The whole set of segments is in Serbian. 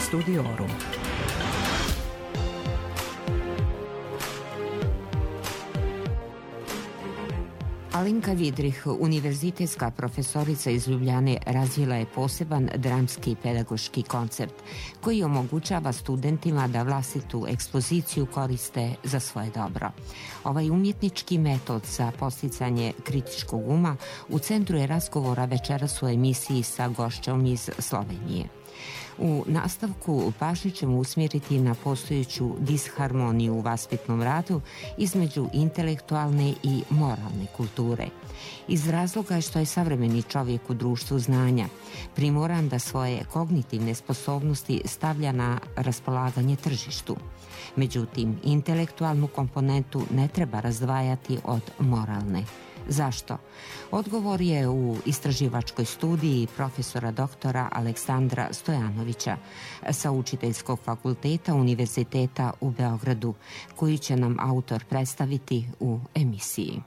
Studiorum. Alinka Vidrih, univerzitetska profesorica iz Ljubljane, razvila je poseban dramski pedagoški koncept koji omogućava studentima da vlastitu ekspoziciju koriste za svoje dobro. Ovaj umjetnički metod za posticanje kritičkog uma u centru je razgovora večeras u emisiji sa gošćom iz Slovenije. U nastavku pažnju ćemo usmjeriti na postojeću disharmoniju u vaspitnom radu između intelektualne i moralne kulture. Iz razloga što je savremeni čovjek u društvu znanja primoran da svoje kognitivne sposobnosti stavlja na raspolaganje tržištu. Međutim, intelektualnu komponentu ne treba razdvajati od moralne. Zašto? Odgovor je u istraživačkoj studiji profesora doktora Aleksandra Stojanovića sa Učiteljskog fakulteta Univerziteta u Beogradu, koji će nam autor predstaviti u emisiji.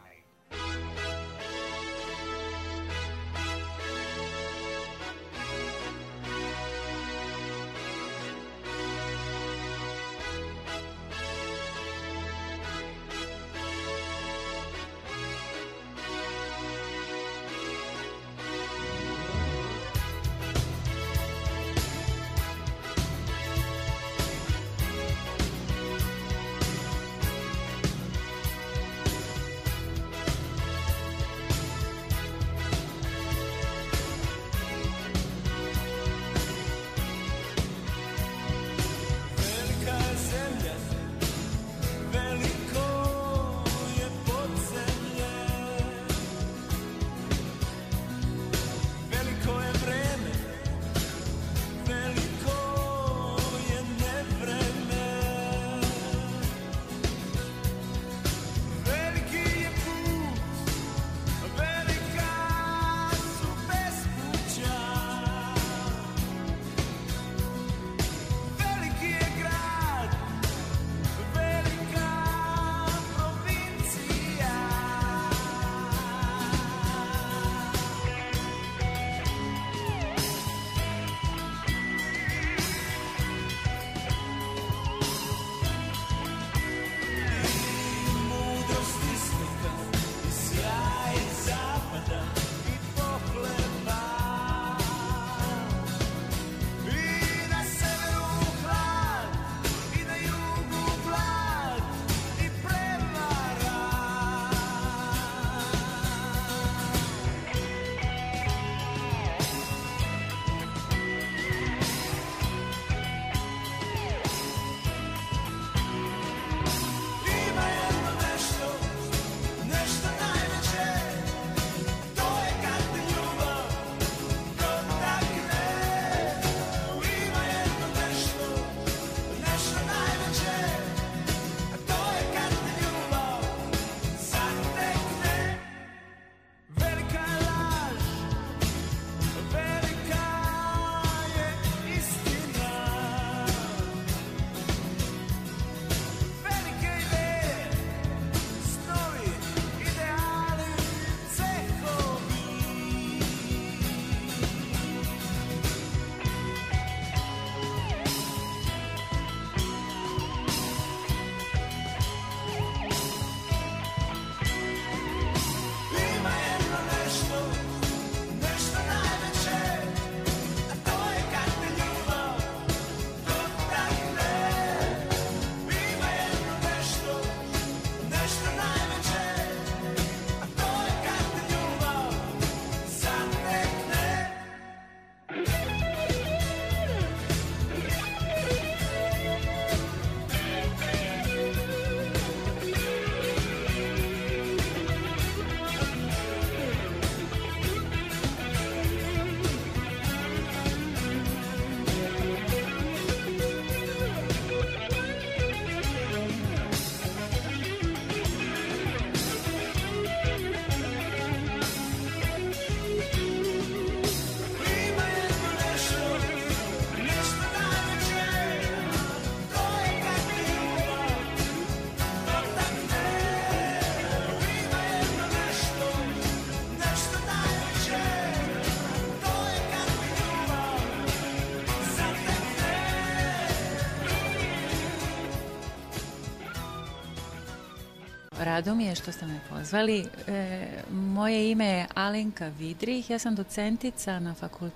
rado mi je što ste me pozvali. Moje ime je Alenka Vidrih, ja sam docentica na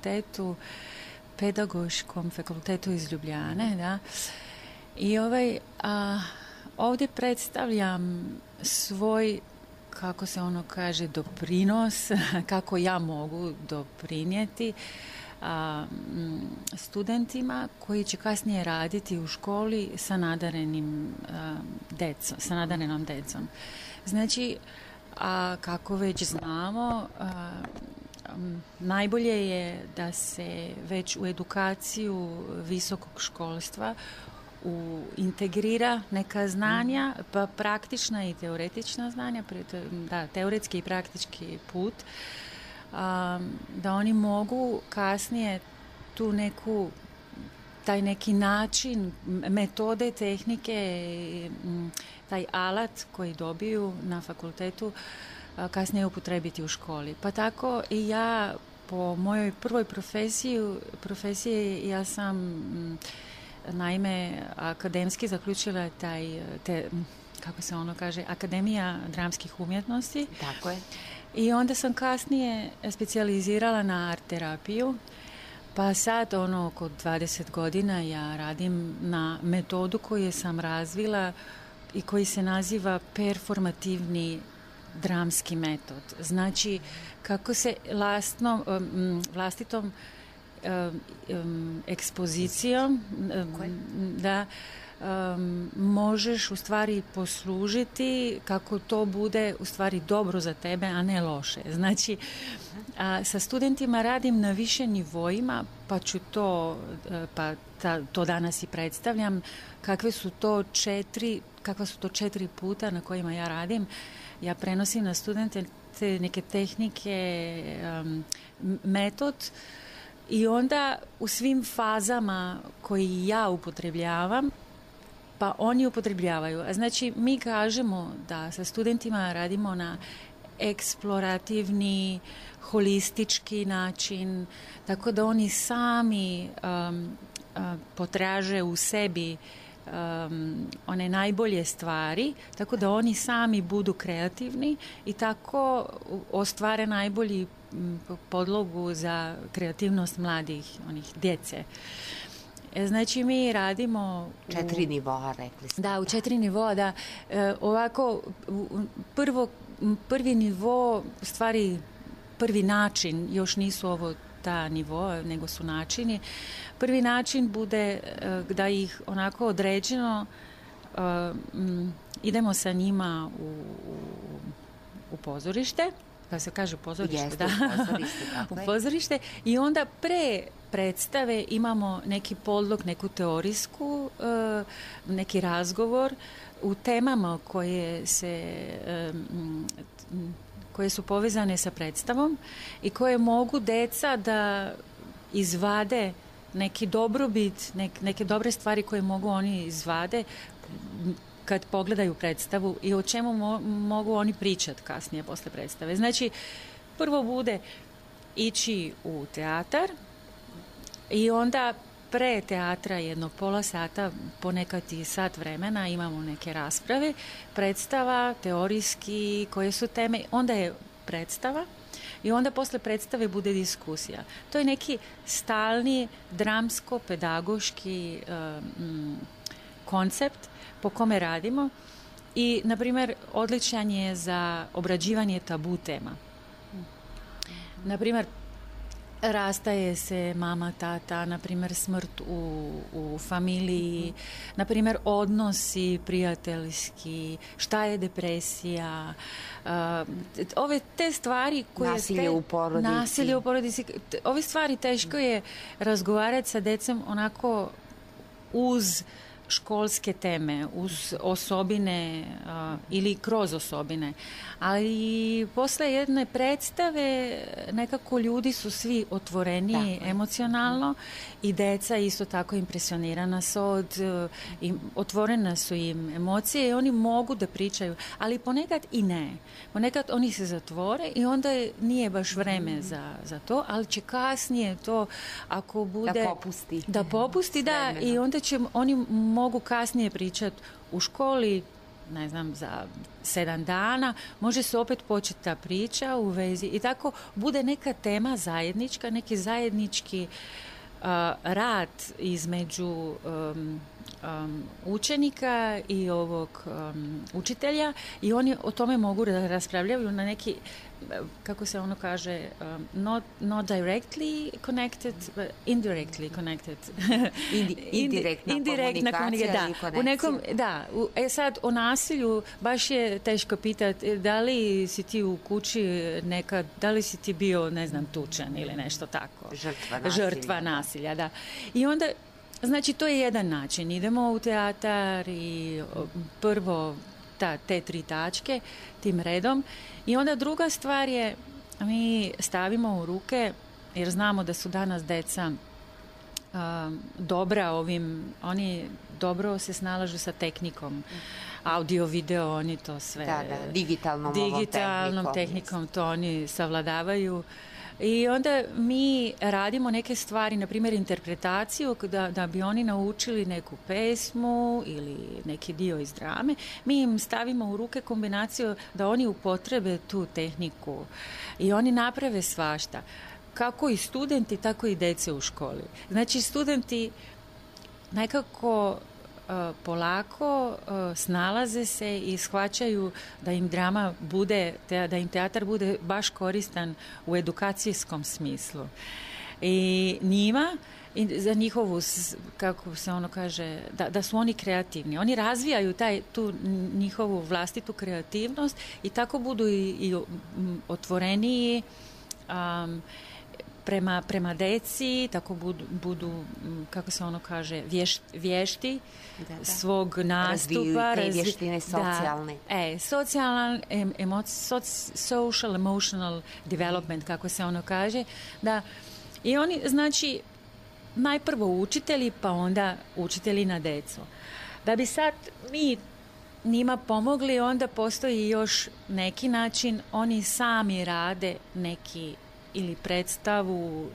Pedagoškom fakultetu iz Ljubljane, da. I ovdje predstavljam svoj, kako se ono kaže, doprinos, kako ja mogu doprinijeti studentima koji će kasnije raditi u školi sa nadarenom decom. Znači, kako već znamo, najbolje je da se već u edukaciju visokog školstva integrira neka znanja, pa praktična i teoretična znanja, da, teoretski i praktički put, da oni mogu kasnije taj neki način, metode, tehnike, taj alat koji dobiju na fakultetu kasnije upotrebiti u školi. Pa tako i ja po mojoj prvoj profesiji ja sam naime akademski zaključila kako se ono kaže, Akademija dramskih umjetnosti. Tako je. I onda sam kasnije specijalizirala na art terapiju, pa sad oko 20 godina ja radim na metodu koju sam razvila i koji se naziva performativni dramski metod. Znači, kako se vlastitom ekspozicijom da možeš u stvari poslužiti kako to bude u stvari dobro za tebe, a ne loše. Znači, sa studentima radim na više nivoima, pa ću to danas i predstavljam, kakva su to 4 puta na kojima ja radim. Ja prenosim na studente te neke tehnike, metod, i onda u svim fazama koji ja upotrebljavam, pa oni upotrebljavaju. A znači, mi kažemo da sa studentima radimo na eksplorativni, holistički način, tako da oni sami potraže u sebi one najbolje stvari, tako da oni sami budu kreativni i tako ostvare najbolji podlogu za kreativnost mladih, djece. Znači, mi radimo 4 nivoa, rekli ste. Da, u 4 nivoa, da. Ovako, prvi nivo, u stvari prvi način, još nisu ovo ta nivo, nego su načini. Prvi način bude da ih onako određeno idemo sa njima u pozorište, kako se kaže pozorište, jeste, u pozorište, i onda pre predstave imamo neki podlog, neku teorijsku, neki razgovor u temama koje su povezane sa predstavom i koje mogu deca da izvade neki dobrobit, neke dobre stvari koje mogu oni izvade kad pogledaju predstavu i o čemu mogu oni pričati kasnije posle predstave. Znači, prvo bude ići u teatar i onda pre teatra jedno pola sata, ponekad i sat vremena imamo neke rasprave, predstava, teorijski, koje su teme, onda je predstava i onda posle predstave bude diskusija. To je neki stalni dramsko-pedagoški koncept po kome radimo i, na primjer, odličan je za obrađivanje tabu tema. Na primjer, rastaje se mama, tata, na primjer smrt u familiji, na primjer odnosi prijateljski, šta je depresija, ove te stvari koje... Nasilje u porodici. Ove stvari teško je razgovarati sa decom onako uz školske teme, uz osobine ili kroz osobine. Ali posle jedne predstave nekako ljudi su svi otvoreni emocionalno i deca isto tako impresionirana su otvorena su im emocije i oni mogu da pričaju, ali ponekad i ne. Ponekad oni se zatvore i onda nije baš vreme za to, ali će kasnije to, ako bude... Da popusti. Da, i onda će oni mogu kasnije pričati u školi ne znam, za 7 dana, može se opet početi ta priča u vezi i tako bude neka tema zajednička, neki zajednički rad između učenika i ovog učitelja i oni o tome mogu da raspravljaju na neki, kako se ono kaže, not directly connected, but indirectly connected. Indirektna komunikacija i konekcija. U nekom, da, sad o nasilju baš je teško pitati da li si ti u kući nekad, da li si ti bio, ne znam, tučen ili nešto tako. Žrtva nasilja, da. I onda, znači, to je jedan način. Idemo u teatar i prvo te 3 tačke tim redom. I onda druga stvar je, mi stavimo u ruke, jer znamo da su danas deca dobra oni dobro se snalažu sa tehnikom. Audio, video, oni to sve... Digitalnom tehnikom to oni savladavaju. I onda mi radimo neke stvari, na primjer interpretaciju, da bi oni naučili neku pesmu ili neki dio iz drame. Mi im stavimo u ruke kombinaciju da oni upotrebe tu tehniku i oni naprave svašta. Kako i studenti, tako i dece u školi. Znači, studenti nekako polako snalaze se i shvaćaju da im drama bude, da im teatar bude baš koristan u edukacijskom smislu. I njima, za njihovu, kako se ono kaže, da su oni kreativni. Oni razvijaju tu njihovu vlastitu kreativnost i tako budu i otvoreniji prema deci, tako budu, kako se ono kaže, vješti svog nastupa. Razviju te vještine socijalne. Social emotional development, kako se ono kaže. Da. I oni, znači, najprvo učitelji, pa onda učitelji na decu. Da bi sad mi njima pomogli, onda postoji još neki način, oni sami rade neki ili predstavu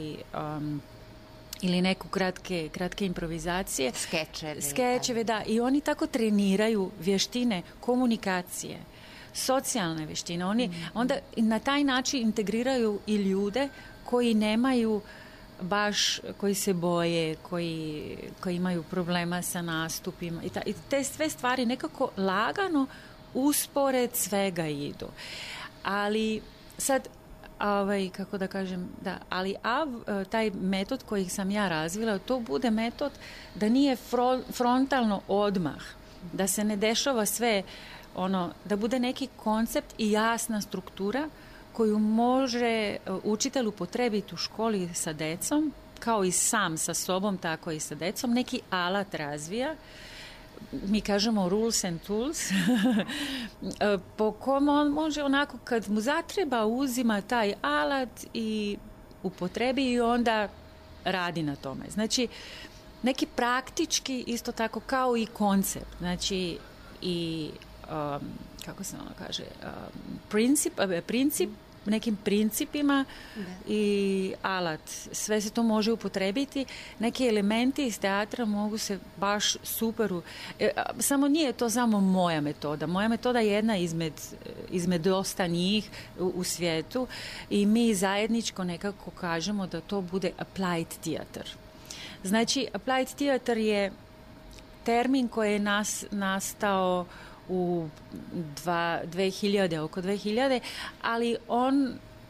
ili neku kratke improvizacije. Skečeve, da. I oni tako treniraju vještine komunikacije, socijalne vještine. Oni onda na taj način integriraju i ljude koji nemaju baš, koji se boje, koji imaju problema sa nastupima. I te sve stvari nekako lagano uspored svega idu. Ali sad, kako da kažem, da, ali taj metod koji sam ja razvila, to bude metod da nije frontalno odmah, da se ne dešava sve da bude neki koncept i jasna struktura koju može učitelj upotrebiti u školi sa decom, kao i sam sa sobom, tako i sa decom, neki alat razvija. Mi kažemo rules and tools, po kom on može onako kad mu zatreba uzima taj alat i upotrebi i onda radi na tome. Znači, neki praktički isto tako kao i koncept. Znači, i kako se ono kaže, princip nekim principima i alat. Sve se to može upotrebiti. Neki elementi iz teatra mogu se baš super... Samo nije to samo moja metoda. Moja metoda je jedna izmed dosta njih u svijetu i mi zajedničko nekako kažemo da to bude applied theater. Znači, applied theater je termin koji je nastao u 2000, oko 2000, ali on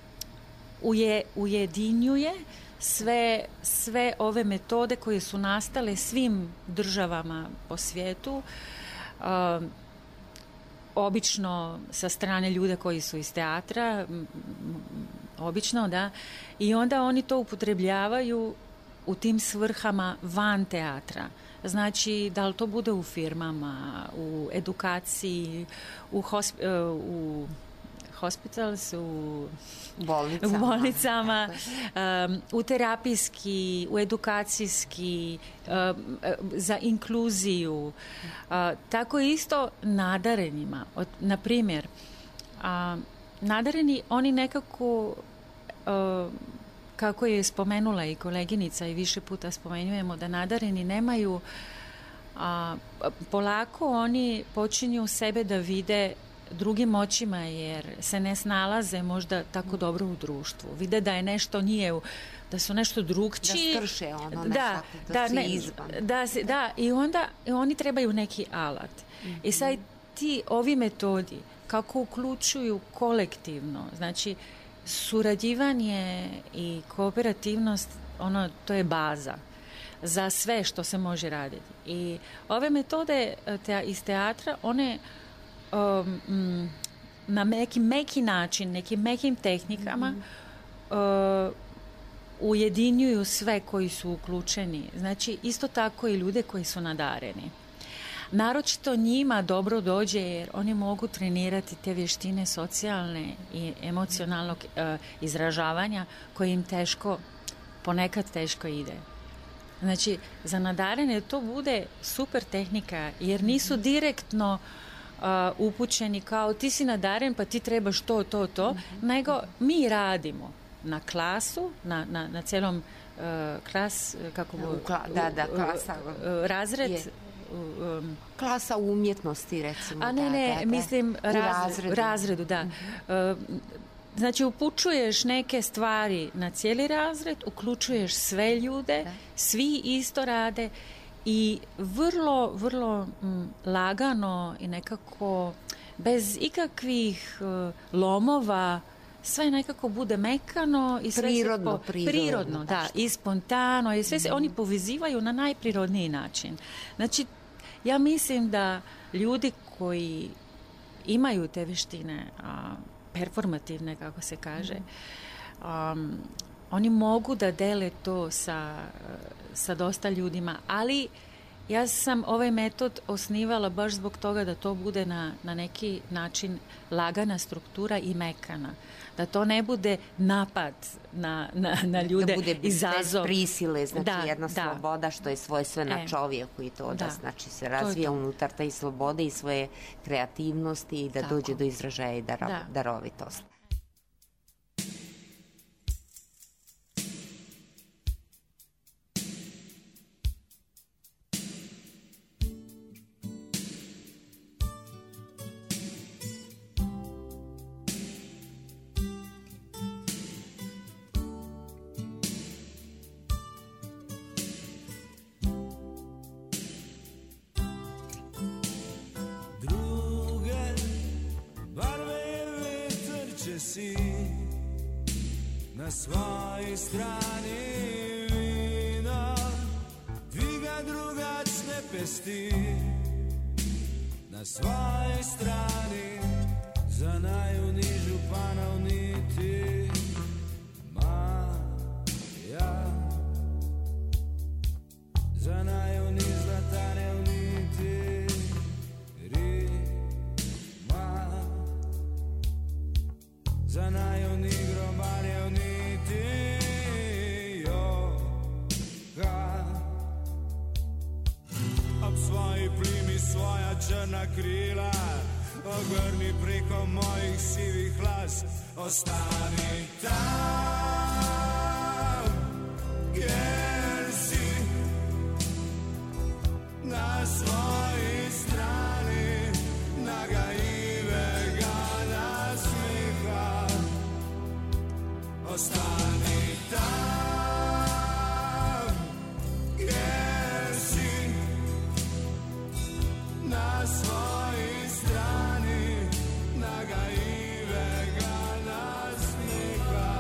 ujedinjuje sve ove metode koje su nastale svim državama po svijetu, obično sa strane ljude koji su iz teatra, obično, da, i onda oni to upotrebljavaju u tim svrhama van teatra. Znači, da li to bude u firmama, u edukaciji, u hospitals, u bolnicama, u terapijski, u edukacijski, za inkluziju. Tako isto nadarenima. Na primjer, nadareni, oni nekako... kako je spomenula i koleginica i više puta spomenjujemo da nadareni nemaju polako oni počinju sebe da vide drugim očima, jer se ne snalaze možda tako dobro u društvu. Vide da je nešto da su nešto drugčiji. Da strše ono nešto, da se izvan. Da, i onda oni trebaju neki alat. I sad ovi metodi kako uključuju kolektivno, znači surađivanje i kooperativnost, to je baza za sve što se može raditi. I ove metode iz teatra, one na meki način, nekim mekim tehnikama ujedinjuju sve koji su uključeni. Znači, isto tako i ljude koji su nadareni. Naročito njima dobro dođe jer oni mogu trenirati te vještine socijalne i emocionalnog izražavanja koje im ponekad teško ide. Znači, za nadarene to bude super tehnika jer nisu direktno upućeni kao ti si nadaren pa ti trebaš to, nego mi radimo na klasu, na celom klas, razred. Klasa u umjetnosti, recimo. Mislim razredu, da. Znači, upućuješ neke stvari na cijeli razred, uključuješ sve ljude, svi isto rade i vrlo, vrlo lagano i nekako bez ikakvih lomova sve nekako bude mekano i sve prirodno, da, i spontano i sve se oni povezivaju na najprirodniji način. Znači, ja mislim da ljudi koji imaju te vještine performativne, kako se kaže, oni mogu da dele to sa dosta ljudima, ali ja sam ovaj metod osnivala baš zbog toga da to bude na neki način lagana struktura i mekana. Da to ne bude napad na ljude, da bude izazov. Bez prisile, znači jedna sloboda što je svojstvena čovjeku i to da znači se razvija unutar taj slobode i svoje kreativnosti i da dođe do izražaja i darovitosti. Na svojoj strani vina dviga drugačne pesti. Na svojoj strani za najunižu panovniti Maja. Za najuniž zlatane uniti Rima. Za najuniž grobare uniti svoji plimi svoja črna krila, ogrni preko mojih sivih las. Ostani tam gdje si, na svojoj strani nagaivega nasmiha. Ostani tam na svojoj strani nagaivega nasmiha.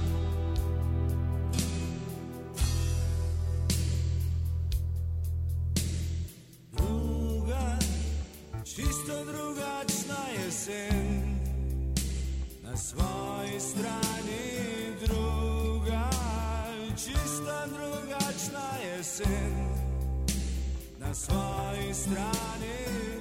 Druga, čisto drugačna jesen, na svojoj strani druga, čisto drugačna jesen, na svojoj strani.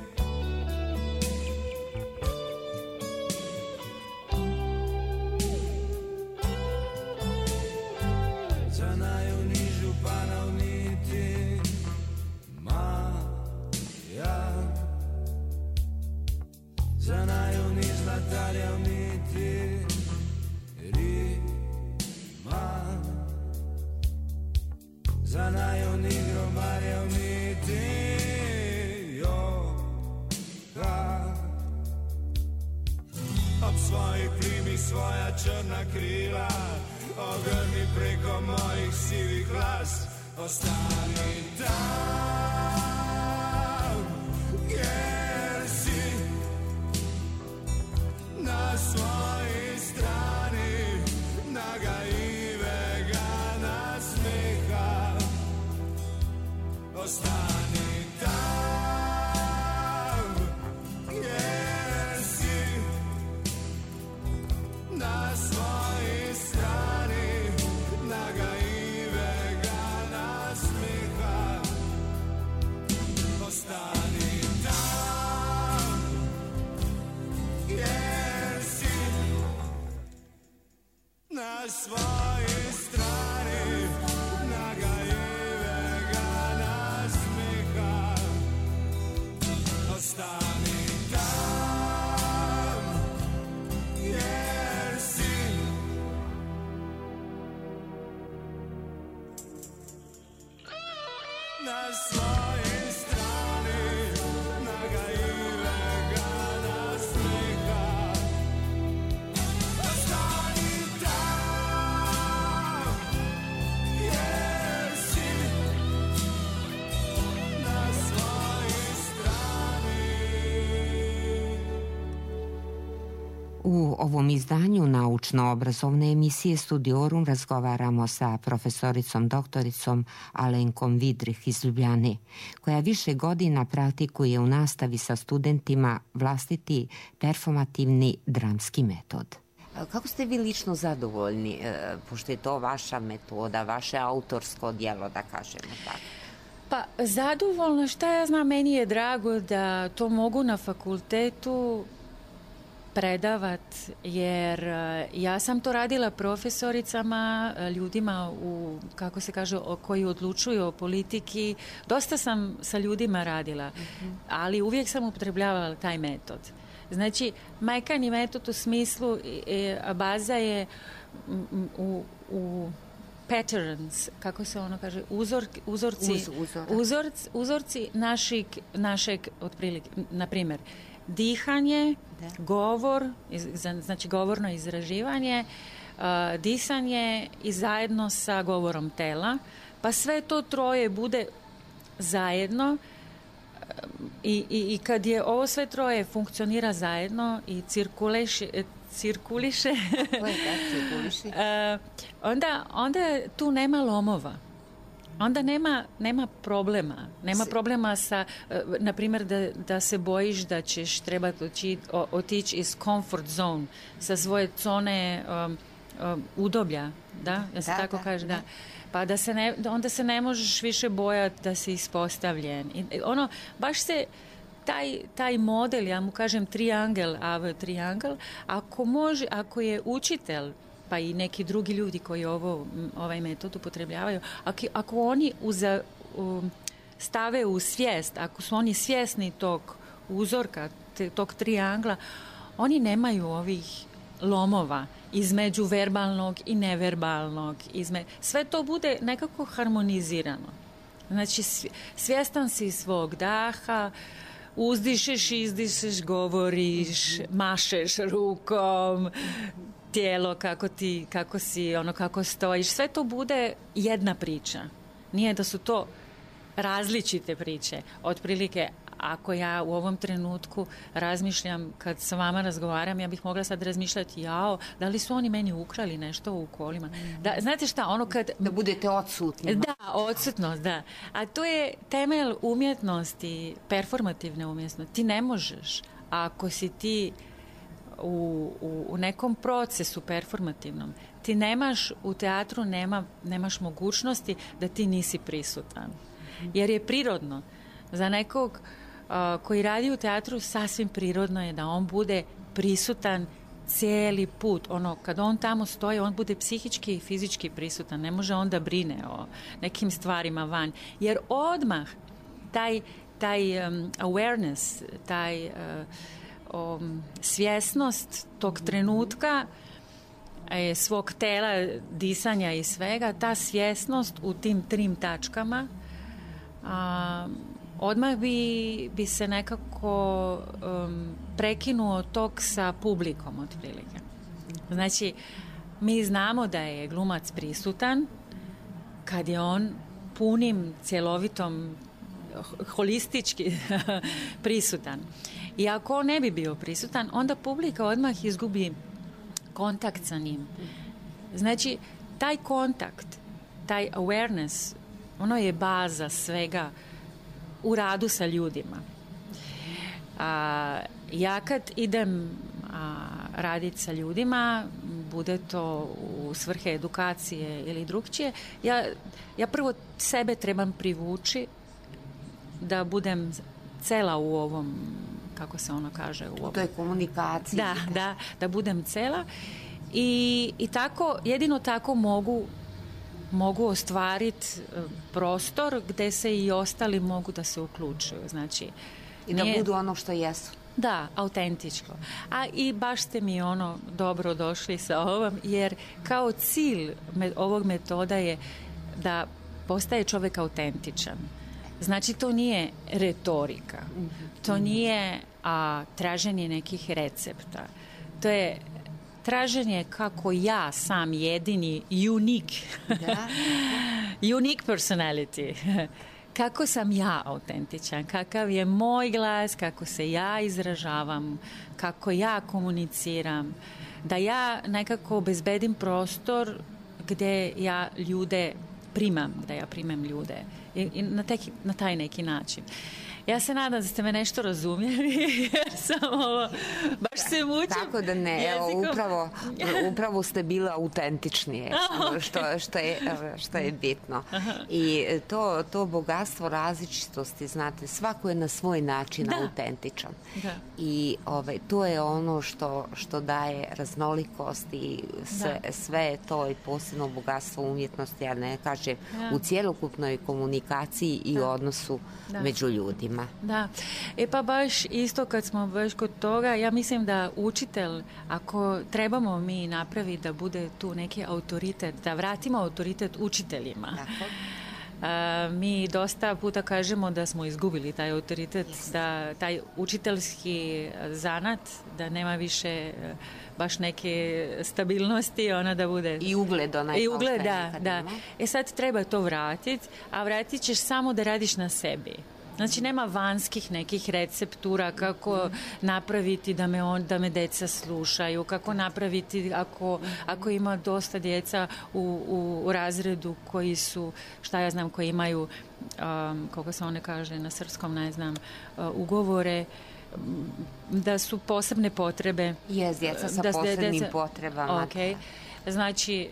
Za najunižu panovniti Maja. Za najuniž zlatarja uniti Rima. Za najuniž grobarja uniti mi svoja črna krila, ogrni preko mojih sivih las. Ostani tam, jer si na svojoj strani, nagajivega nasmeha. Ostani tam, jer si na svojoj strani, nagajivega nasmeha. Ostani tam, jer si na svojoj strani, nagajivega nasmeha. Ostani tam, jer si na svojoj strani, nagajivega nasmeha. Ostani tam, jer si na svojoj strani. U ovom izdanju naučno-obrazovne emisije Studiorum razgovaramo sa profesoricom doktoricom Alenkom Vidrih iz Ljubljane, koja više godina praktikuje u nastavi sa studentima vlastiti performativni dramski metod. Kako ste vi lično zadovoljni, pošto je to vaša metoda, vaše autorsko djelo, da kažemo tako? Pa zadovoljno, šta ja znam, meni je drago da to mogu na fakultetu predavat, jer ja sam to radila profesoricama, ljudima kako se kaže, koji odlučuju o politiki. Dosta sam sa ljudima radila, ali uvijek sam upotrebljavala taj metod. Znači, majkani metod u smislu, baza je u patterns, kako se ono kaže, uzorci našeg otprilike, na primjer, dihanje, govor, znači govorno izraživanje, disanje i zajedno sa govorom tela, pa sve to troje bude zajedno i kad je ovo sve troje funkcionira zajedno i cirkuliše onda tu nema lomova. Onda nema problema. Nema problema sa, na primjer, da se bojiš da ćeš trebati otići iz comfort zone, sa svoje zone udoblja, da se tako kaže, da. Pa onda se ne možeš više bojati da si ispostavljen. Baš se taj model, ja mu kažem triangel, ako je učitelj, pa i neki drugi ljudi koji ovaj metod upotrebljavaju, ako oni stave u svijest, ako su oni svjesni tog uzorka, tog triangla, oni nemaju ovih lomova između verbalnog i neverbalnog. Sve to bude nekako harmonizirano. Znači, svjestan si svog daha, uzdišeš, izdišeš, govoriš, mašeš rukom, tijelo, kako stojiš, sve to bude jedna priča. Nije da su to različite priče. Otprilike, ako ja u ovom trenutku razmišljam, kad sa vama razgovaram, ja bih mogla sad razmišljati, da li su oni meni ukrali nešto u kolima? Znate šta, da budete odsutni. Da, odsutnost, da. A to je temelj umjetnosti, performativne umjetnosti. Ti ne možeš, ako si ti u nekom procesu performativnom, ti nemaš u teatru, nemaš mogućnosti da ti nisi prisutan. Jer je prirodno. Za nekog koji radi u teatru, sasvim prirodno je da on bude prisutan cijeli put. Kad on tamo stoji, on bude psihički i fizički prisutan. Ne može on da brine o nekim stvarima van. Jer odmah taj awareness, svjesnost tog trenutka, svog tela, disanja i svega, ta svjesnost u tim 3 tačkama, odmah bi se nekako prekinuo tok sa publikom, otprilike. Znači, mi znamo da je glumac prisutan kad je on punim, cjelovitom, holistički prisutan. I ako on ne bi bio prisutan, onda publika odmah izgubi kontakt sa njim. Znači, taj kontakt, taj awareness, ono je baza svega u radu sa ljudima. Ja kad idem raditi sa ljudima, bude to u svrhe edukacije ili drugčije, ja prvo sebe trebam privući da budem cela u ovom, kako se ono kaže, u ovom. To je komunikacija. Da budem cela i tako, jedino tako mogu ostvariti prostor gdje se i ostali mogu da se uključuju. Znači, i da budu ono što jesu. Da, autentično. A i baš ste mi dobro došli sa ovom, jer kao cilj ovog metoda je da postaje čovjek autentičan. Znači, to nije retorika. To nije traženje nekih recepta. To je traženje kako ja sam jedini unique personality. Kako sam ja autentičan, kakav je moj glas, kako se ja izražavam, kako ja komuniciram, da ja nekako obezbedim prostor gdje ja ljude primam, da ja primam ljude i na taj neki način. Ja se nadam da ste me nešto razumjeli, jer sam baš se mučim. Tako da ne, evo, upravo ste bila autentičnije, što je bitno. I to bogatstvo različitosti, znate, svako je na svoj način autentičan. Da. I to je ono što daje raznolikost i sve je to i posebno bogatstvo umjetnosti, ja ne kažem, u cjelokupnoj komunikaciji i odnosu među ljudima. Da, pa baš isto kad smo baš kod toga, ja mislim da učitelj, ako trebamo mi napraviti da bude tu neki autoritet, da vratimo autoritet učiteljima. Mi dosta puta kažemo da smo izgubili taj autoritet, da taj učiteljski zanat, da nema više baš neke stabilnosti, ona da bude... I ugled onaj. I ugled, da. Sad treba to vratiti, a vratit ćeš samo da radiš na sebi. Znači, nema vanjskih nekih receptura kako napraviti da me deca slušaju, kako napraviti ako ima dosta djeca u razredu koji su, koji imaju, kako se one kaže na srpskom, ne znam, ugovore, da su posebne potrebe. Djeca sa posebnim potrebama. Okay. Znači,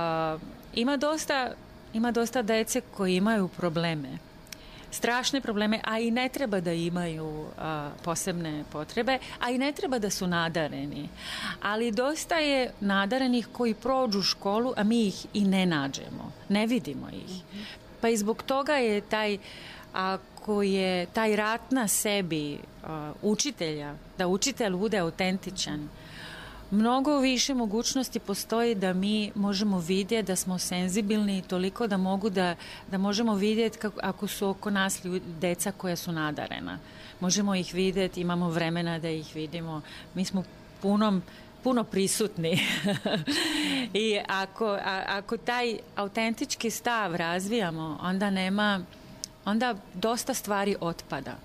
ima dosta djece koji imaju probleme. Strašne probleme, a i ne treba da imaju posebne potrebe, a i ne treba da su nadareni. Ali dosta je nadarenih koji prođu školu, a mi ih i ne nađemo. Ne vidimo ih. Pa i zbog toga je ako je taj rat na sebi učitelja, da učitelj bude autentičan, mnogo više mogućnosti postoji da mi možemo vidjeti da smo senzibilni toliko da mogu da možemo vidjeti ako su oko nas deca koja su nadarena. Možemo ih vidjeti, imamo vremena da ih vidimo. Mi smo puno prisutni. I ako taj autentički stav razvijamo, onda dosta stvari otpada.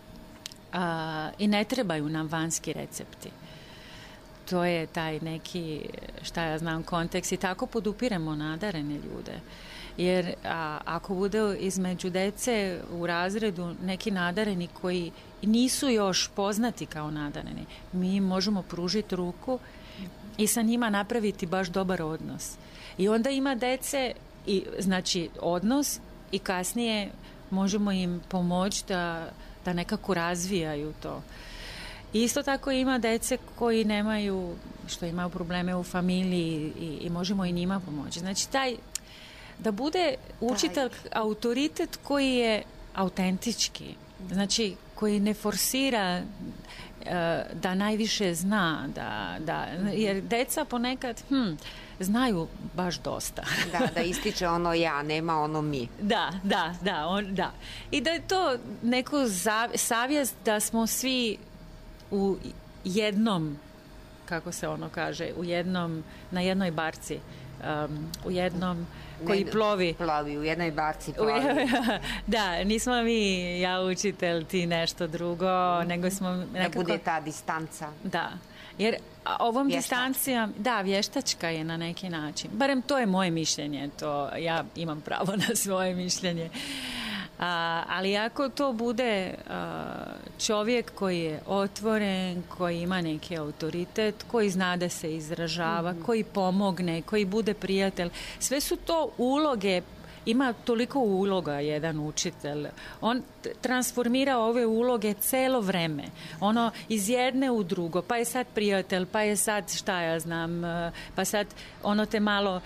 I ne trebaju nam vanjski recepti. To je taj neki, kontekst i tako podupiremo nadarene ljude. Jer ako bude između dece u razredu neki nadareni koji nisu još poznati kao nadareni, mi možemo pružiti ruku i sa njima napraviti baš dobar odnos. I onda ima dece, znači odnos, i kasnije možemo im pomoći da nekako razvijaju to. Isto tako ima dece koji što imaju probleme u familiji i možemo i njima pomoći. Znači, da bude učitelj autoritet koji je autentički, znači koji ne forsira da najviše zna, jer deca ponekad znaju baš dosta. Da ističe ono ja, nema ono mi. Da. I da je to neko savjest da smo svi u jednom kako se ono kaže, na jednoj barci, u jednom koji plovi u jednoj barci plovi. Da, nismo mi ja učitelj, ti nešto drugo, nego smo nekako... Da bude ta distanca. Da, jer ovom distancijom, da, vještačka je na neki način. Barem to je moje mišljenje, to ja imam pravo na svoje mišljenje. Ali ako to bude čovjek koji je otvoren, koji ima neki autoritet, koji zna da se izražava, koji pomogne, koji bude prijatelj, sve su to uloge. Ima toliko uloga jedan učitelj. On transformira ove uloge celo vreme. Ono iz jedne u drugo. Pa je sad prijatelj, pa je sad šta ja znam, pa sad ono te malo...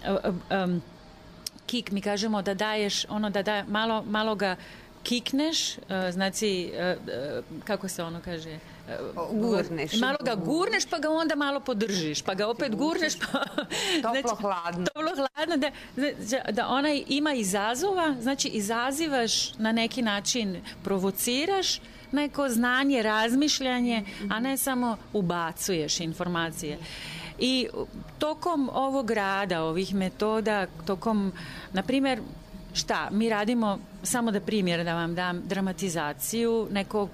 kik, mi kažemo da daješ, ono da malo ga kikneš, znači, kako se ono kaže? Gurneš. Malo ga gurneš, pa ga onda malo podržiš, pa ga opet gurneš, pa... Toplo-hladno. Toplo-hladno, da ona ima izazova, znači izazivaš na neki način, provociraš neko znanje, razmišljanje, a ne samo ubacuješ informacije. I tokom ovog rada, ovih metoda, na primjer, šta, mi radimo, samo da primjer da vam dam, dramatizaciju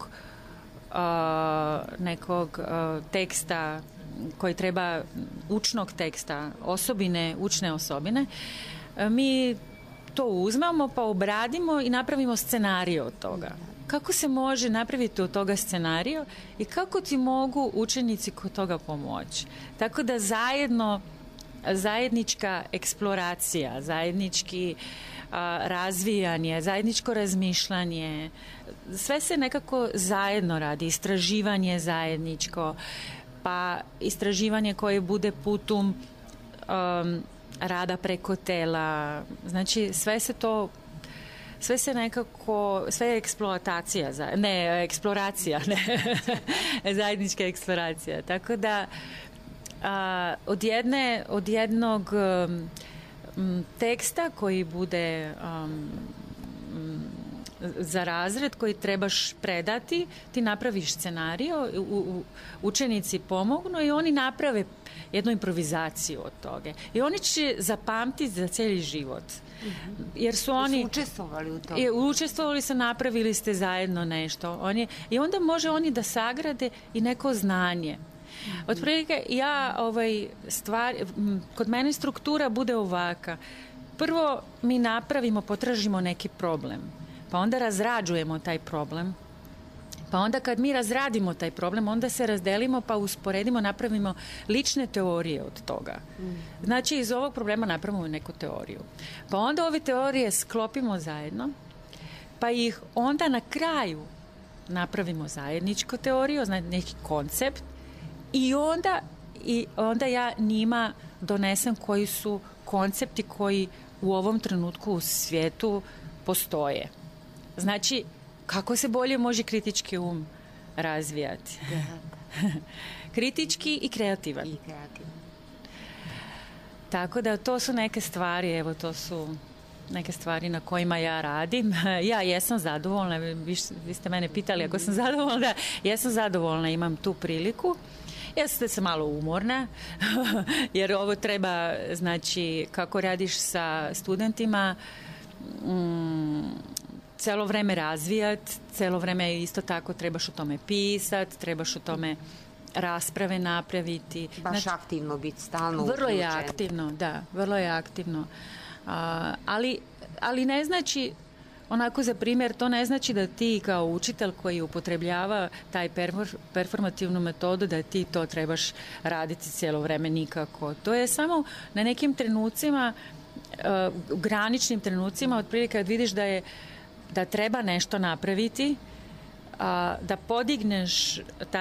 nekog teksta koji treba, učnog teksta, učne osobine. Mi to uzmemo, pa obradimo i napravimo scenarij od toga. Kako se može napraviti od toga scenariju i kako ti mogu učenici kod toga pomoći. Tako da zajednička eksploracija, zajednički razvijanje, zajedničko razmišljanje, sve se nekako zajedno radi, istraživanje zajedničko, pa istraživanje koje bude putem rada preko tela, znači sve se nekako, sve je eksploatacija, eksploracija, zajednička eksploracija. Tako da od jednog teksta koji bude za razred koji trebaš predati, ti napraviš scenariju, učenici pomognu i oni naprave jednu improvizaciju od toga. I oni će zapamtiti za cijeli život. Jer su oni učestvovali u tome. Učestvovali su, napravili ste zajedno nešto. I onda može oni da sagrade i neko znanje. Otprilike kod mene struktura bude ovaka. Prvo mi potražimo neki problem, pa onda razrađujemo taj problem, pa onda kad mi razradimo taj problem, onda se razdelimo pa usporedimo, napravimo lične teorije od toga. Znači iz ovog problema napravimo neku teoriju. Pa onda ove teorije sklopimo zajedno, pa ih onda na kraju napravimo zajedničku teoriju, znači neki koncept, i onda ja njima donesem koji su koncepti koji u ovom trenutku u svijetu postoje. Znači, kako se bolje može kritički um razvijati? Kritički i kreativan. Tako da to su neke stvari, to su neke stvari na kojima ja radim. Ja jesam zadovoljna, vi ste mene pitali ako sam zadovoljna, jesam zadovoljna, imam tu priliku. Ja sam malo umorna, jer ovo treba, znači, kako radiš sa studentima, celo vreme razvijati, celo vreme isto tako trebaš o tome pisati, trebaš o tome rasprave napraviti. Baš aktivno biti, stalno uključen. Vrlo je aktivno, da, vrlo je aktivno. Ali ne znači, onako za primjer, to ne znači da ti kao učitelj koji upotrebljava taj performativnu metodu, da ti to trebaš raditi cijelo vreme, nikako. To je samo na nekim trenucima, u graničnim trenucima, otprilike kad vidiš da treba nešto napraviti, da podigneš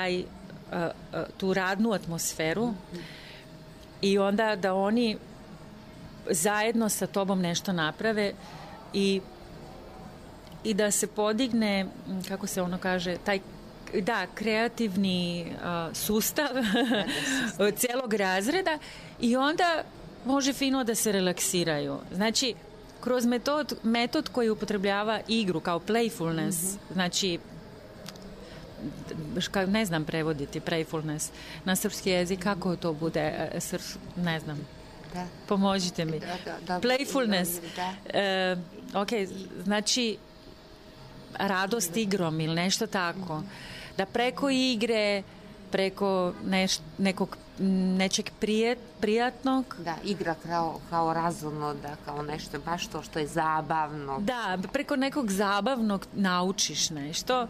tu radnu atmosferu i onda da oni zajedno sa tobom nešto naprave i da se podigne, kako se ono kaže, taj kreativni sustav cijelog razreda i onda može fino da se relaksiraju. Znači, kroz metod koji upotrebljava igru kao playfulness, znači ne znam prevoditi prayfulness na srpski jezik, kako to bude, ne znam. Da. Pomožite mi. Da. Playfulness. Da. Ok, znači radost igrom ili nešto tako. Da preko igre, preko nečeg prijatnog. Da, igra kao razumno, da, kao nešto, baš to što je zabavno. Da, preko nekog zabavnog naučiš nešto.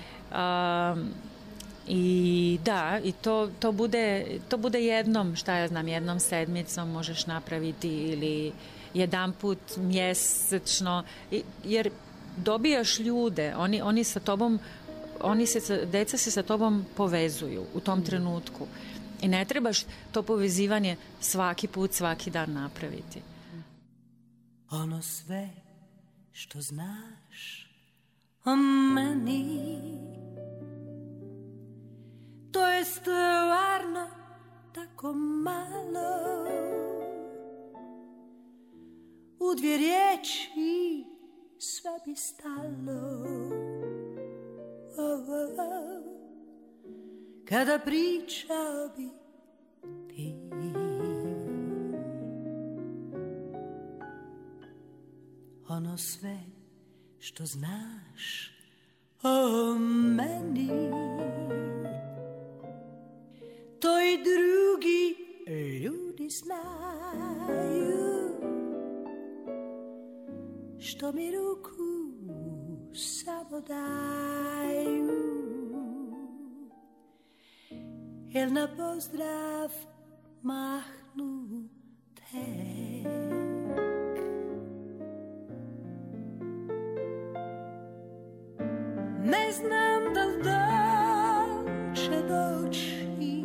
I da, i to bude jednom, šta ja znam, jednom sedmicom možeš napraviti ili jedanput mjesečno, jer dobijaš ljude, oni sa tobom, deca se sa tobom povezuju u tom trenutku i ne trebaš to povezivanje svaki put, svaki dan napraviti. Ono sve što znaš o meni, to je stvarno tako malo. U dvije riječi sve bi stalo. Kada pričao bi ti. Ono sve što znaš o meni, to i drugi ljudi znaju. Što mi ruku samo daju, jel na pozdrav mahnu tek. Ne znam da li dan će doći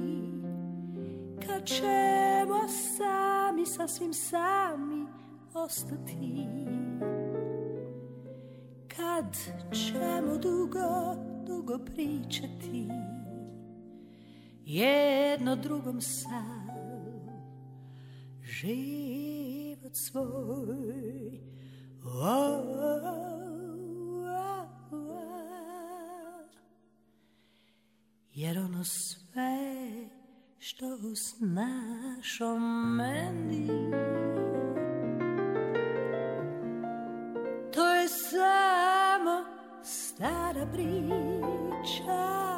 kad ćemo sami, sasvim sami ostati, kad ćemo dugo, dugo pričati jedno drugom sam život svoj. Jer ono sve što znaš o meni, to je samo stara priča.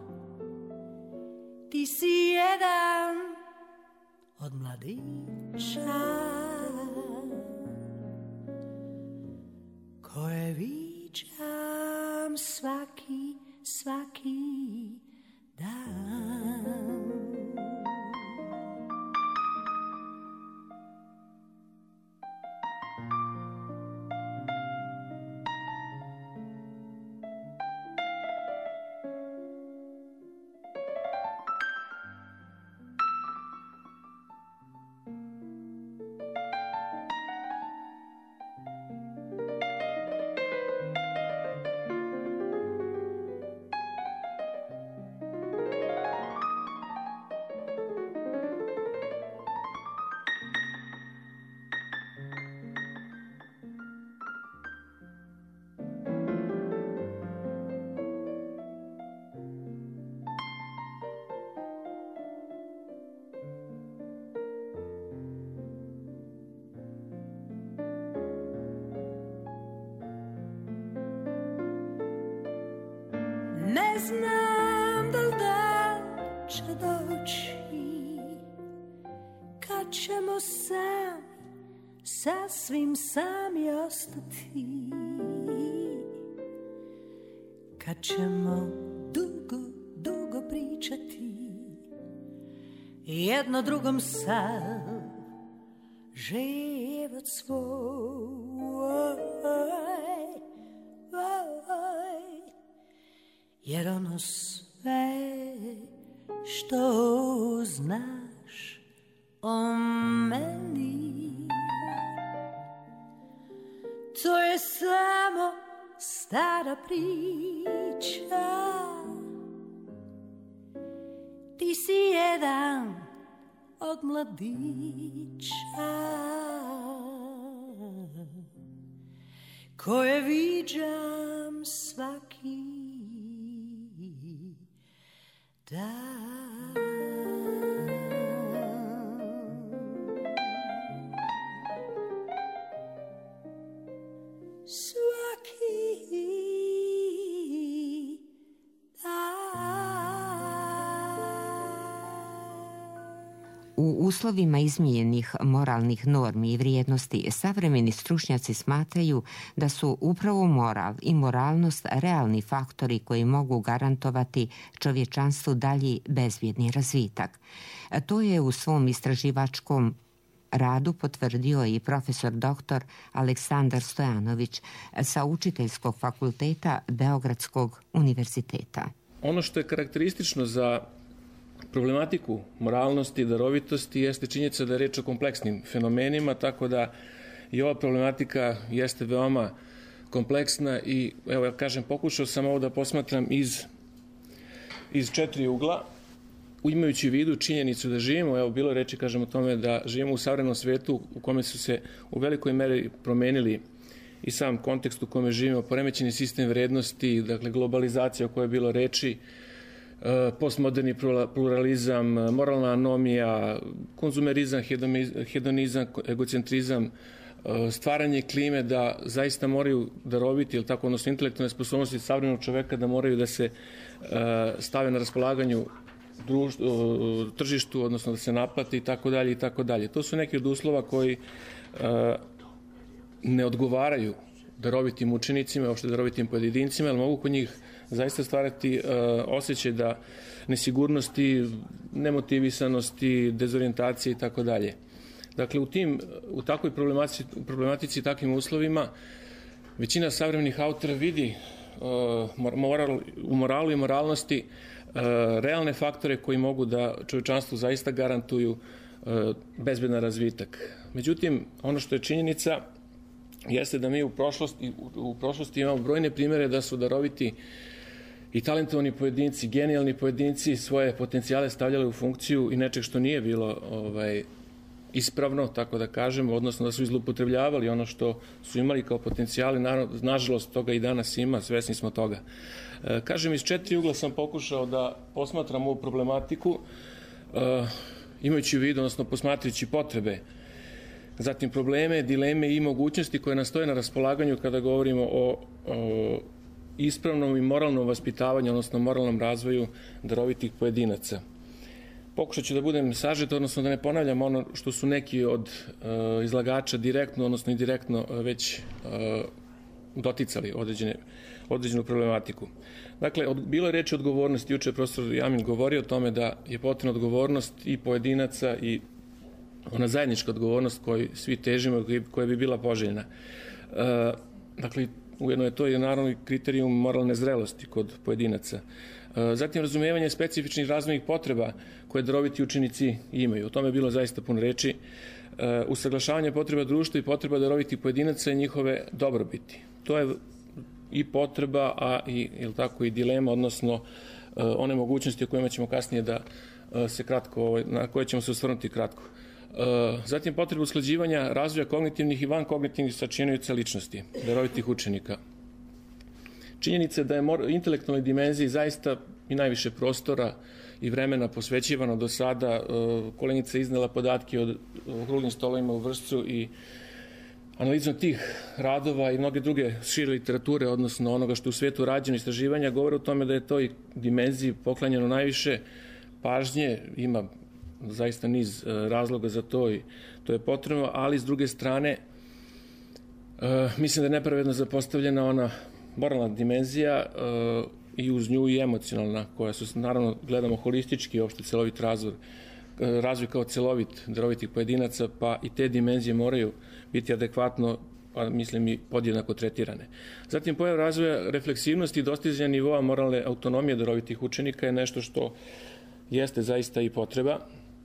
Ti si jedan od mladića koje viđam svaki dan. Ne znam da li dan će doći kad ćemo sami, sasvim sami ostati, kad ćemo dugo, dugo pričati jedno drugom sam život svoj. Jer ono sve što znaš o meni, to je samo stara priča. Ti si jedan od mladića koje viđam svaki U uslovima izmijenjenih moralnih normi i vrijednosti, savremeni stručnjaci smatraju da su upravo moral i moralnost realni faktori koji mogu garantovati čovječanstvu dalji bezbjedni razvitak. To je u svom istraživačkom radu potvrdio i profesor dr. Aleksandar Stojanović sa Učiteljskog fakulteta Beogradskog univerziteta. Ono što je karakteristično za problematiku moralnosti i darovitosti jeste činjenica da je reč o kompleksnim fenomenima, tako da i ova problematika jeste veoma kompleksna i, evo ja kažem, pokušao sam ovo da posmatram iz 4 ugla, imajući u vidu činjenicu da živimo, evo bilo je reči, kažem, o tome da živimo u savremenom svetu u kome su se u velikoj meri promenili i sam kontekst u kome živimo, poremećeni sistem vrednosti, dakle globalizacija o kojoj je bilo reči, postmoderni pluralizam, moralna anomija, konzumerizam, hedonizam, egocentrizam, stvaranje klime da zaista moraju daroviti, ili tako, odnosno intelektualne sposobnosti savremenog čoveka da moraju da se stave na raspolaganju tržištu, odnosno da se naplati i tako dalje i tako dalje. To su neki od uslova koji ne odgovaraju darovitim učenicima, uopšte darovitim pojedincima, ali mogu kod njih zaista stvarati osjećaj da nesigurnosti, nemotivisanosti, dezorijentacije i tako dalje. Dakle, u takvoj problematici, takvim uslovima, većina savremenih autora vidi u moralu i moralnosti realne faktore koji mogu da čovječanstvu zaista garantuju bezbedan razvitak. Međutim, ono što je činjenica jeste da mi u prošlosti imamo brojne primere da su daroviti i talentovani pojedinci, genijalni pojedinci svoje potencijale stavljali u funkciju i nečeg što nije bilo ispravno, tako da kažem, odnosno da su zloupotrebljavali ono što su imali kao potencijali. Nažalost, toga i danas ima, svesni smo toga. Kažem, iz 4 ugla sam pokušao da posmatram ovu problematiku, imajući u vidu, odnosno posmatrajući potrebe, zatim probleme, dileme i mogućnosti koje nas stoje na raspolaganju kada govorimo o ispravnom i moralnom vaspitavanju, odnosno moralnom razvoju darovitih pojedinaca. Pokušat ću da budem sažet, odnosno da ne ponavljam ono što su neki od izlagača direktno, odnosno indirektno već doticali određenu problematiku. Dakle, bilo je reči o odgovornosti. Juče je profesor Jamin govorio o tome da je potrebna odgovornost i pojedinaca i ona zajednička odgovornost koju svi težimo i koja bi bila poželjna. Dakle, ujedno je to i naravno kriterijum moralne zrelosti kod pojedinaca. Zatim, razumevanje specifičnih razvojnih potreba koje daroviti učenici imaju. O tome je bilo zaista puno reči. Usaglašavanje potreba društva i potreba darovitih pojedinaca i njihove dobrobiti. To je i potreba, a i dilema, odnosno one mogućnosti o kojima ćemo kasnije da se kratko, na koje ćemo se osvrnuti kratko. Zatim, potreba usklađivanja razvoja kognitivnih i vankognitivnih sačinioca ličnosti darovitih učenika. Činjenica je da je intelektualnoj dimenziji zaista i najviše prostora i vremena posvećivano do sada. Koleginica iznela podatke o okruglim stolovima u Vršcu i analizom tih radova i mnoge druge šire literature, odnosno onoga što u svijetu rađeno istraživanja, govore o tome da je toj dimenziji poklanjeno najviše pažnje. Ima zaista niz razloga za to i to je potrebno, ali s druge strane mislim da je nepravedno zapostavljena ona moralna dimenzija i uz nju i emocionalna, koja su, naravno, gledamo holistički, uopšte celovit razvoj kao celovit darovitih pojedinaca, pa i te dimenzije moraju biti adekvatno, pa mislim i podjednako tretirane. Zatim, pojav razvoja refleksivnosti i dostizanja nivoa moralne autonomije darovitih učenika je nešto što jeste zaista i potreba.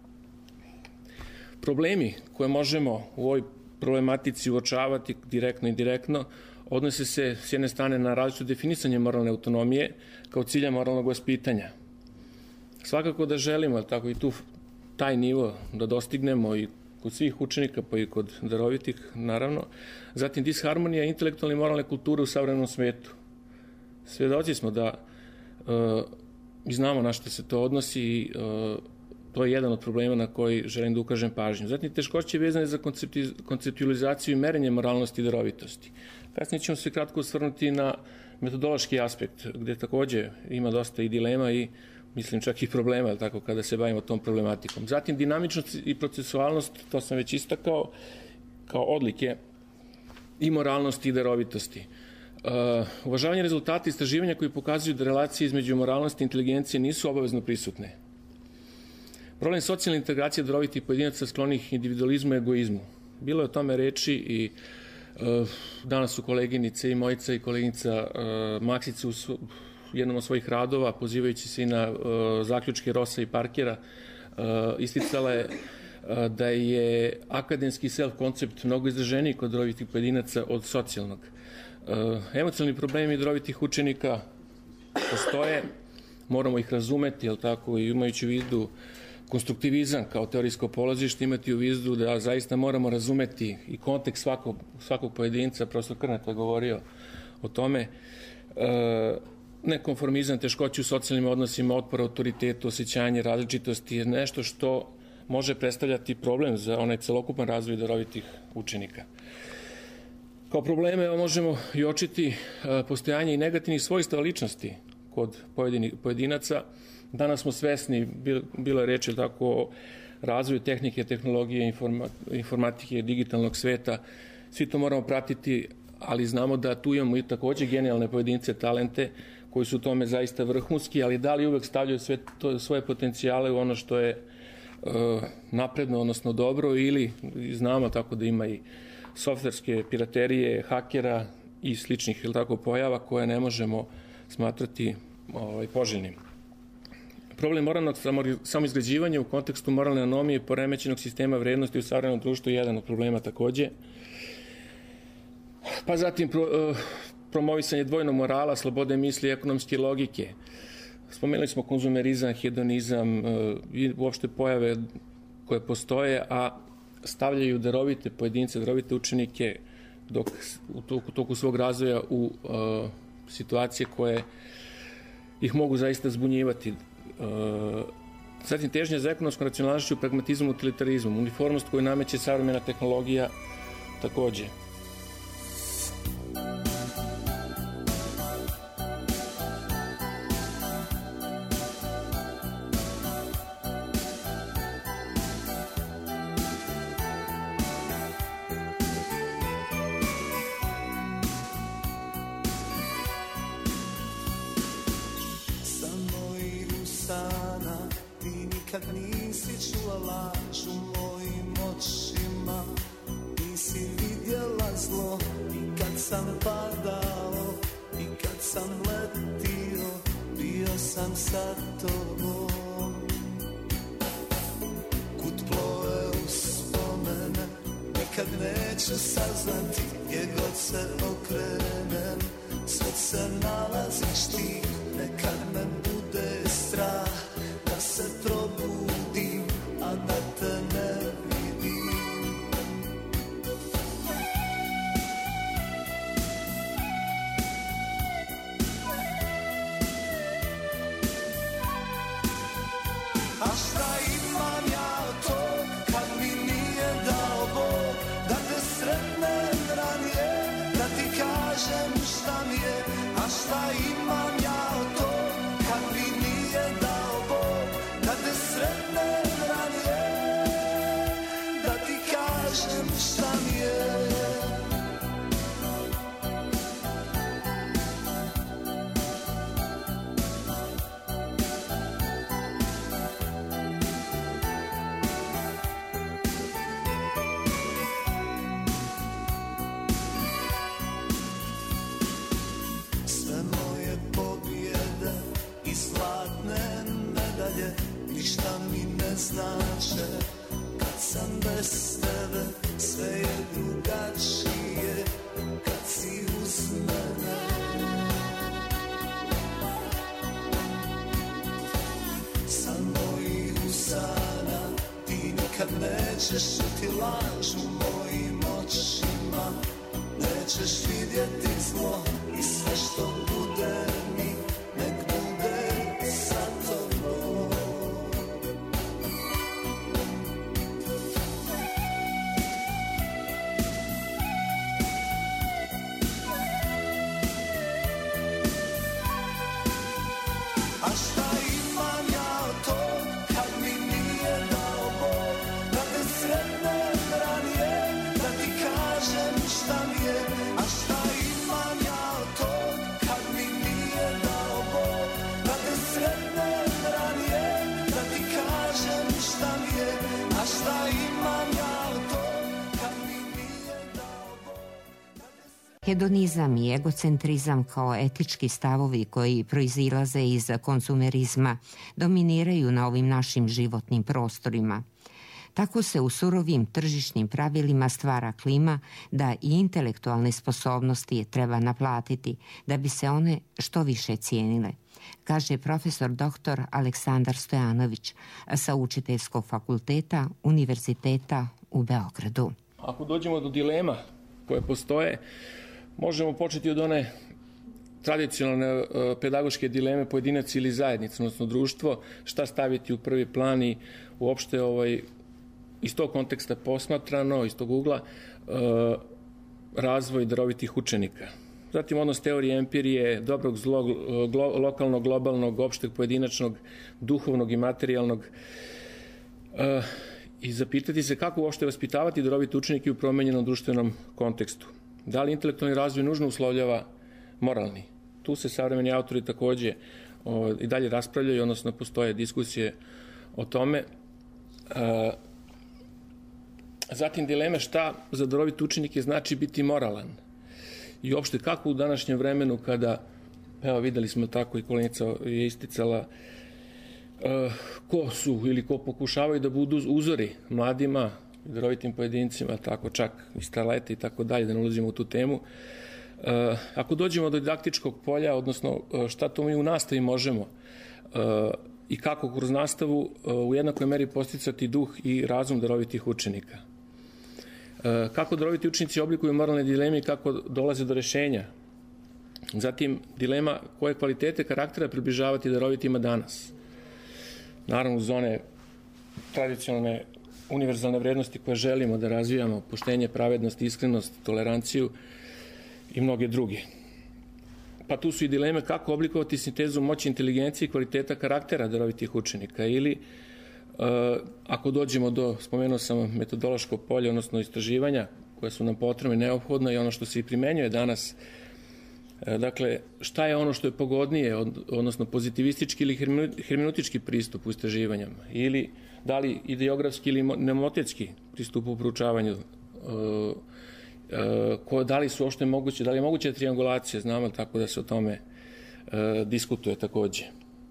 Problemi koje možemo u ovoj problematici uočavati direktno i indirektno odnose se s jedne strane na različito definisanje moralne autonomije kao cilja moralnog vaspitanja. Svakako da želimo, tako i taj nivo da dostignemo i kod svih učenika, pa i kod darovitih, naravno. Zatim, disharmonija intelektualne i moralne kulture u savremenom svetu. Svedoci smo da i znamo na što se to odnosi i to je jedan od problema na koji želim da ukažem pažnju. Zatim, teškoće vezane za konceptualizaciju i merenje moralnosti i darovitosti. Kasnije ćemo se kratko osvrnuti na metodološki aspekt, gde takođe ima dosta i dilema i mislim čak i problema, tako, kada se bavimo tom problematikom. Zatim, dinamičnost i procesualnost, to sam već istakao, kao odlike i moralnosti i darovitosti. Uvažavanje rezultata istraživanja koji pokazuju da relacije između moralnosti i inteligencije nisu obavezno prisutne. Problem socijalne integracije darovitih pojedinaca sklonih individualizmu i egoizmu. Bilo je o tome reči i danas su koleginice i mojica i koleginica Maksica u jednom od svojih radova, pozivajući se i na zaključke Rosa i Parkera, isticala je da je akademski self-koncept mnogo izraženiji kod darovitih pojedinaca od socijalnog. Emocionalni problemi darovitih učenika postoje, moramo ih razumeti, jel tako, i imajući u vidu konstruktivizam kao teorijsko polazište, imati u vidu da zaista moramo razumeti i kontekst svakog pojedinca, prosto Krneta je govorio o tome, nekonformizam, teškoći u socijalnim odnosima, otpor autoritetu, osjećanje različitosti je nešto što može predstavljati problem za onaj celokupan razvoj darovitih učenika. Kao probleme možemo i očiti postojanje i negativnih svojstava ličnosti kod pojedinaca. Danas smo svesni, bilo je reči tako o razvoju tehnike, tehnologije, informatike, digitalnog sveta. Svi to moramo pratiti, ali znamo da tu imamo i takođe genijalne pojedince, talente, koji su u tome zaista vrhunski, ali da li uvek stavljaju svoje potencijale u ono što je napredno, odnosno dobro, ili znamo tako da ima i softverske piraterije, hakera i sličnih pojava koje ne možemo smatrati poželjnim. Problem moralnog samoizgrađivanja u kontekstu moralne anomije i poremećenog sistema vrednosti u savremenom društvu je jedan od problema takođe. Pa zatim promovisanje dvojnog morala, slobode misli i ekonomske logike. Spomenuli smo konzumerizam, hedonizam i uopšte pojave koje postoje, a stavljaju darovite pojedince, darovite učenike u toku svog razvoja u situacije koje ih mogu zaista zbunjivati. Zatim težnja za ekonomskom racionalnošću, pragmatizmom, utilitarizmom, uniformnost koju nameće savremena tehnologija takođe. Kad nisi čula laž u mojim očima, nisi vidjela zlo. I kad sam padao, i kad sam letio, bio sam sa tobom. Kud plove uspomene, nikad neću saznati, gdje god se okrenem, sve se nalaziš ti. Nekad me bude strah da se probudim, a da te ne vidim. A šta imam ja od tog, kad mi nije dao Bog, da te sretnem ranije, da ti kažem šta mi je. A šta imam ja od tog, kad mi nije dao Bog, da te sretnem ranije, da ti kažem šta mi je. Sve moje pobjede i zlatne medalje ništa mi ne znače. Kad sam bez tebe, sve je drugačije. Kad si uz mene, sa mojih usana ti nikad nećeš čuti laž u mojim očima. Nećeš vidjeti zlo i sve što bude mi, nek bude sad. Hedonizam i egocentrizam kao etički stavovi koji proizilaze iz konzumerizma dominiraju na ovim našim životnim prostorima. Tako se u surovim tržišnim pravilima stvara klima da i intelektualne sposobnosti treba naplatiti da bi se one što više cijenile, kaže profesor dr. Aleksandar Stojanović sa Učiteljskog fakulteta Univerziteta u Beogradu. Ako dođemo do dilema koje postoje, možemo početi od one tradicionalne pedagoške dileme pojedinac ili zajednica, odnosno društvo, šta staviti u prvi plan i uopšte iz tog konteksta posmatrano, iz tog ugla, razvoj darovitih učenika. Zatim odnos teorije empirije, dobrog, zlog, lokalnog, globalnog, opšteg, pojedinačnog, duhovnog i materijalnog, i zapitati se kako uopšte vaspitavati darovite učenike u promenjenom društvenom kontekstu. Da li intelektualni razvoj nužno uslovljava moralni? Tu se savremeni autori takođe i dalje raspravljaju, odnosno postoje diskusije o tome. Zatim dileme šta za darovite učenike znači biti moralan. I uopšte kako u današnjem vremenu kada, evo videli smo tako i koleginica je isticala, ko su ili ko pokušavaju da budu uzori mladima, darovitim pojedincima, tako čak i starlete i tako dalje, da ne ulazimo u tu temu. Ako dođemo do didaktičkog polja, odnosno šta to mi u nastavi možemo i kako kroz nastavu u jednakoj meri posticati duh i razum darovitih učenika. Kako daroviti učenici oblikuju moralne dileme i kako dolaze do rešenja. Zatim, dilema koje kvalitete karaktera približavati darovitima danas. Naravno, uz one tradicionalne univerzalne vrednosti koje želimo da razvijamo, poštenje, pravednost, iskrenost, toleranciju i mnoge druge. Pa tu su i dileme kako oblikovati sintezu moći inteligencije i kvaliteta karaktera darovitih učenika ili ako dođemo do, spomenuo sam, metodološko polje, odnosno istraživanja koje su nam potrebne, neophodno i ono što se i primenjuje danas. Dakle, šta je ono što je pogodnije, odnosno pozitivistički ili hermeneutički pristup u istraživanjama ili da li ideografski ili mnemotetski pristup u proučavanju, da li su uopšte moguće, da li je moguća triangulacija, znamo tako da se o tome diskutuje takođe.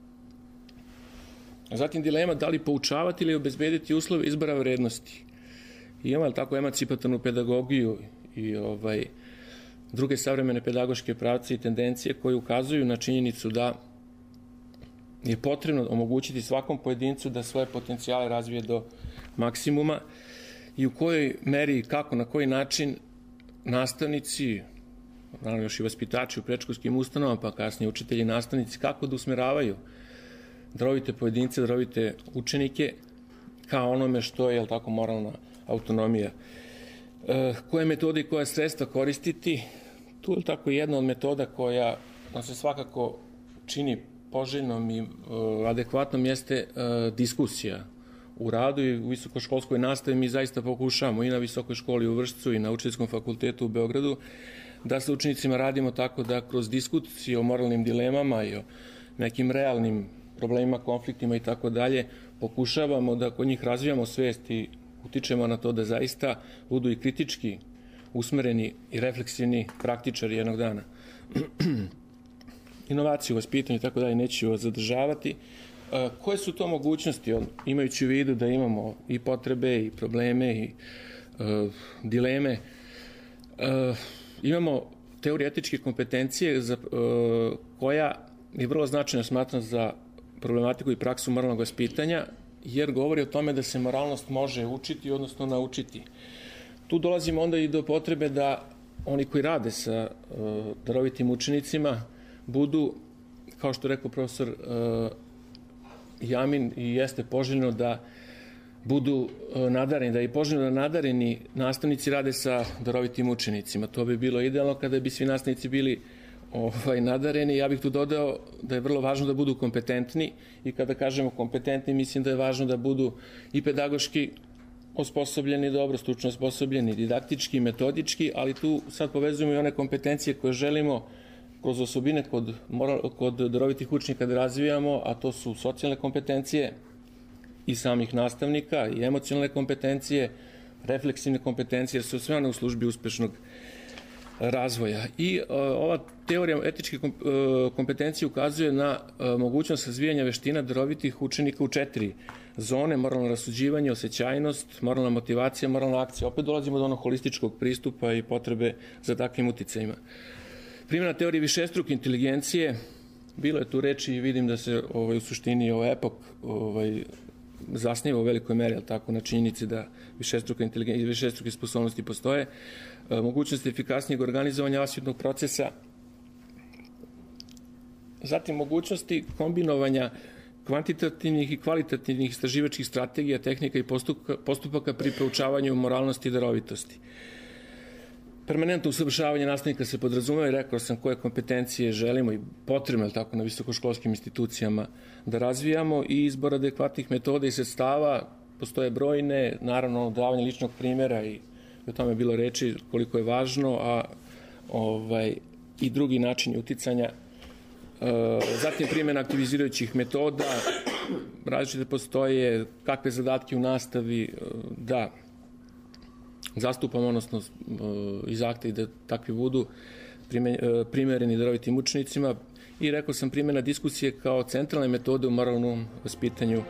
Zatim dilema da li poučavati ili obezbediti uslove izbora vrednosti. Imamo tako emancipatornu pedagogiju i druge savremene pedagoške pravce i tendencije koje ukazuju na činjenicu da je potrebno omogućiti svakom pojedincu da svoje potencijale razvije do maksimuma i u kojoj meri, kako, na koji način nastavnici, naravno još i vaspitači u predškolskim ustanovama, pa kasnije učitelji i nastavnici, kako da usmeravaju darovite pojedince, darovite učenike ka onome što je, tako, moralna autonomija. Koje metode i koje sredstva koristiti, tu je tako jedna od metoda koja nam se svakako čini poželjnom i adekvatnom jeste diskusija u radu i u visokoškolskoj nastavi. Mi zaista pokušavamo i na Visokoj školi u Vršcu i na Učiteljskom fakultetu u Beogradu da sa učenicima radimo tako da kroz diskusije o moralnim dilemama i o nekim realnim problemima, konfliktima i tako dalje pokušavamo da kod njih razvijamo svest i utičemo na to da zaista budu i kritički usmereni i refleksivni praktičari jednog dana. Inovaciju, vaspitanju i tako dalje neću vas zadržavati. Koje su to mogućnosti, imajući u vidu da imamo i potrebe i probleme i dileme? Imamo teoriju etičke kompetencije koja je vrlo značajna, smatram, za problematiku i praksu moralnog vaspitanja, jer govori o tome da se moralnost može učiti, odnosno naučiti. Tu dolazimo onda i do potrebe da oni koji rade sa darovitim učenicima budu, kao što je rekao profesor Jamin, i jeste poželjno da budu nadareni, da je poželjno da nadareni nastavnici rade sa darovitim učenicima. To bi bilo idealno kada bi svi nastavnici bili nadareni. Ja bih tu dodao da je vrlo važno da budu kompetentni i kada kažemo kompetentni, mislim da je važno da budu i pedagoški osposobljeni, dobro, stručno osposobljeni, didaktički, metodički, ali tu sad povezujemo i one kompetencije koje želimo kroz osobine kod darovitih učenika da razvijamo, a to su socijalne kompetencije i samih nastavnika i emocionalne kompetencije, refleksivne kompetencije, su sve one u službi uspešnog razvoja. I ova teorija etičke kompetencije ukazuje na mogućnost razvijanja veština darovitih učenika u 4 zone: moralno rasuđivanje, osjećajnost, moralna motivacija, moralna akcija. Opet dolazimo do onog holističkog pristupa i potrebe za takvim uticajima. Primjena teorije višestruke inteligencije, bilo je tu reči i vidim da se u suštini ovaj epok zasniva u velikoj meri, ali tako, na činjenici da višestruke sposobnosti postoje, mogućnost efikasnijeg organizovanja asjetnog procesa, zatim mogućnosti kombinovanja kvantitativnih i kvalitativnih istraživačkih strategija, tehnika i postupaka pri proučavanju moralnosti i darovitosti. Permanentno usavršavanje nastavnika se podrazumeva i rekao sam koje kompetencije želimo i potrebno tako na visokoškolskim institucijama da razvijamo, i izbor adekvatnih metoda i sredstava. Postoje brojne, naravno davanje ličnog primjera, i o tome je bilo reči koliko je važno, a i drugi načini uticanja. Zatim primjena aktivizirajućih metoda, različite postoje, kakve zadatke u nastavi da zastupamo, odnosno i zahtevi da takvi budu primereni darovitim učenicima, i rekao sam primjena diskusije kao centralne metode u moralnom vaspitanju.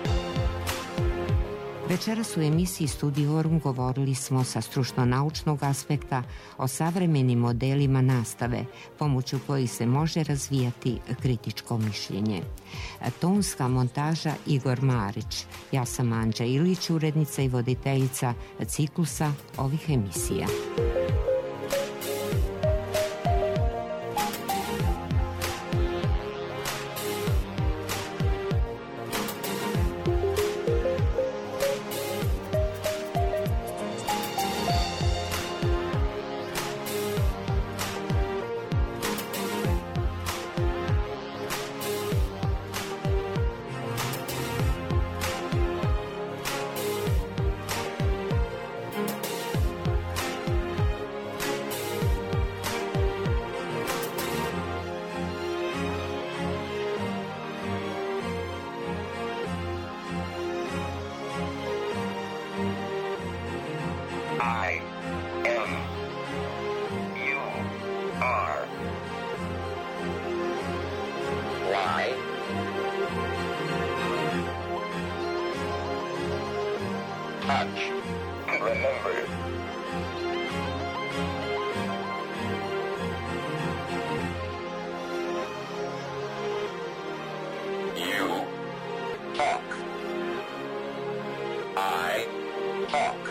Večeras u emisiji Studiorum govorili smo sa stručno-naučnog aspekta o savremenim modelima nastave, pomoću kojih se može razvijati kritičko mišljenje. Tonska montaža Igor Marić. Ja sam Anđa Ilić, urednica i voditeljica ciklusa ovih emisija. Touch and remember. You talk. I talk.